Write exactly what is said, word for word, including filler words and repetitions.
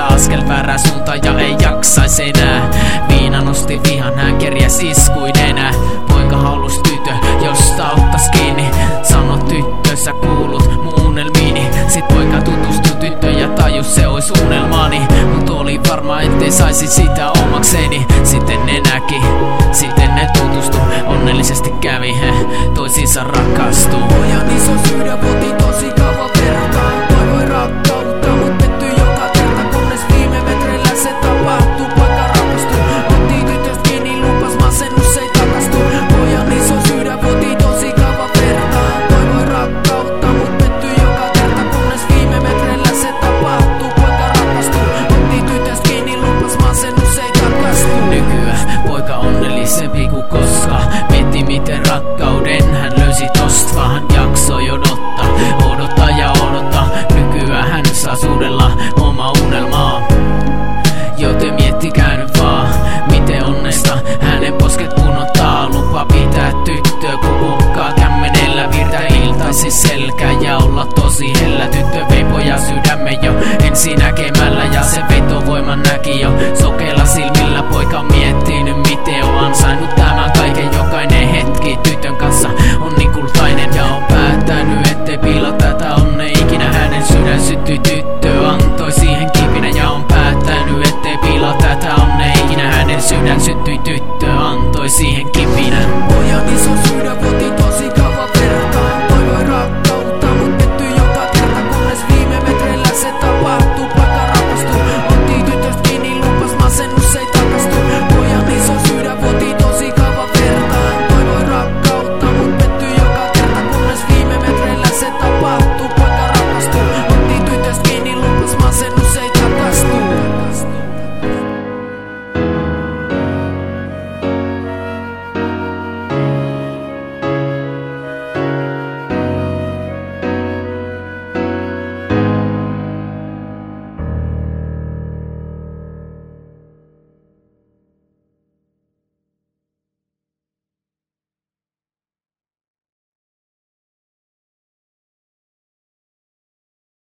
askel väärää suuntaan ja ei jaksais enää. Viina nosti vihan, hän kerjäs iskuin enää. Poika haulus tytö, josta ottas kiinni. Sano tyttö, sä kuulut mun unelmiini. Sit poika tutustui tyttöön ja tajus se ois unelmaani. Mut oli varma ettei saisi sitä omakseni. Sitten ne näki, sitten ne tutustu. Onnellisesti kävi he, toisiinsa rakastu. Pojan iso sydän voti tosi kauan vertaa. Toivoi rakkautta, mut pettyi joka kerta. Kunnes viime metreillä se tapahtui, poika rakastui. Otti tytöstä kiinni, lupas masennus ei takastu. Pojan iso sydän voti tosi kauan vertaa. Toivoi rakkautta, mut pettyi joka kerta. Kunnes viime metreillä se tapahtui, poika rakastui. Otti tytöstä kiinni, lupas masennus ei takastu. Nykyään poika onnellisempi kuin koska. Mietti miten rakkauden hän löysi tosta. Hän jaksoi odottaa, odottaa ja odottaa. Nykyään hän saa suudella oma unelmaa. Joten miettikää nyt vaan, miten onnesta hänen posket punottaa. Lupa pitää tyttöä kun kukkaa kämmenellä. Virta iltaisin selkä ja olla tosi hellä. Tyttö vei pojan sydämen jo ensi näkemällä. Ja se vetovoiman näki jo soke